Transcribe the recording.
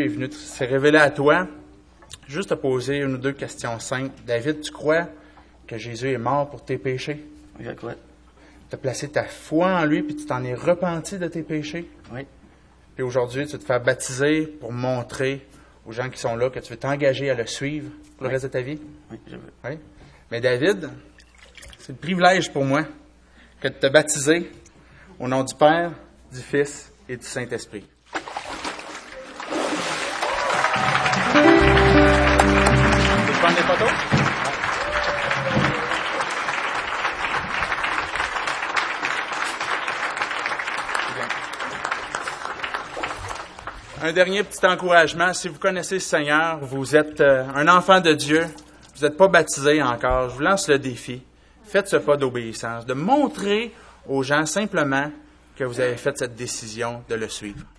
est venu se révéler à toi, juste te poser une ou deux questions simples. David, tu crois que Jésus est mort pour tes péchés? Oui, je crois. Tu as placé ta foi en lui, puis tu t'en es repenti de tes péchés? Oui. Puis aujourd'hui, tu te fais baptiser pour montrer aux gens qui sont là que tu veux t'engager à le suivre pour le reste de ta vie? Oui, je veux. Oui. Mais David, c'est le privilège pour moi que de te baptiser au nom du Père, du Fils et du Saint-Esprit. Tu veux prendre des photos? Un dernier petit encouragement. Si vous connaissez le Seigneur, vous êtes un enfant de Dieu, vous n'êtes pas baptisé encore, je vous lance le défi. Faites ce pas d'obéissance, de montrer aux gens simplement que vous avez fait cette décision de le suivre.